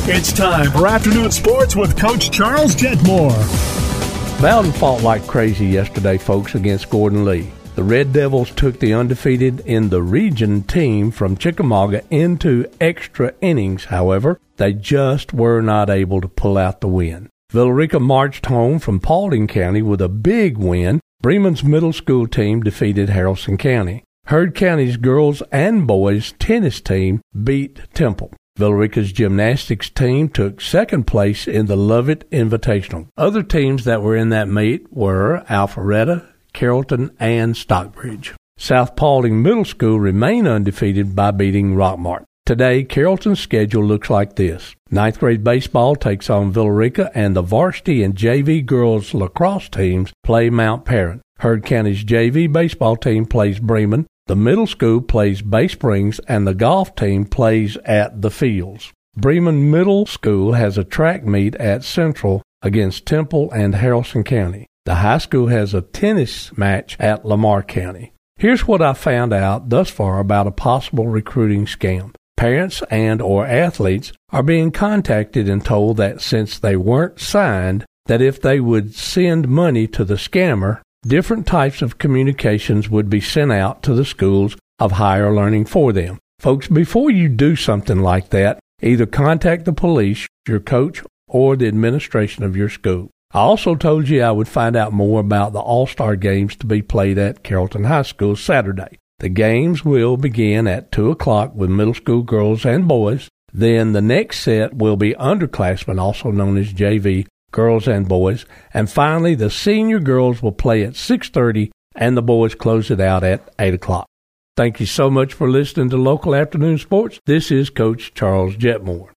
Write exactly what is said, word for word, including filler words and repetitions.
It's time for Afternoon Sports with Coach Charles Jetmore. Bowden fought like crazy yesterday, folks, against Gordon Lee. The Red Devils took the undefeated in the region team from Chickamauga into extra innings. However, they just were not able to pull out the win. Villa Rica marched home from Paulding County with a big win. Bremen's middle school team defeated Haralson County. Heard County's girls and boys tennis team beat Temple. Villa Rica's gymnastics team took second place in the Lovett Invitational. Other teams that were in that meet were Alpharetta, Carrollton, and Stockbridge. South Paulding Middle School remained undefeated by beating Rockmart. Today, Carrollton's schedule looks like this. Ninth grade baseball takes on Villa Rica, and the varsity and J V girls lacrosse teams play Mount Parent. Heard County's J V baseball team plays Bremen. The middle school plays Bay Springs, and the golf team plays at the Fields. Bremen Middle School has a track meet at Central against Temple and Haralson County. The high school has a tennis match at Lamar County. Here's what I found out thus far about a possible recruiting scam. Parents and or athletes are being contacted and told that since they weren't signed, that if they would send money to the scammer, different types of communications would be sent out to the schools of higher learning for them. Folks, before you do something like that, either contact the police, your coach, or the administration of your school. I also told you I would find out more about the All-Star Games to be played at Carrollton High School Saturday. The games will begin at two o'clock with middle school girls and boys. Then the next set will be underclassmen, also known as J V, girls and boys. And finally, the senior girls will play at six thirty, and the boys close it out at eight o'clock. Thank you so much for listening to Local Afternoon Sports. This is Coach Charles Jetmore.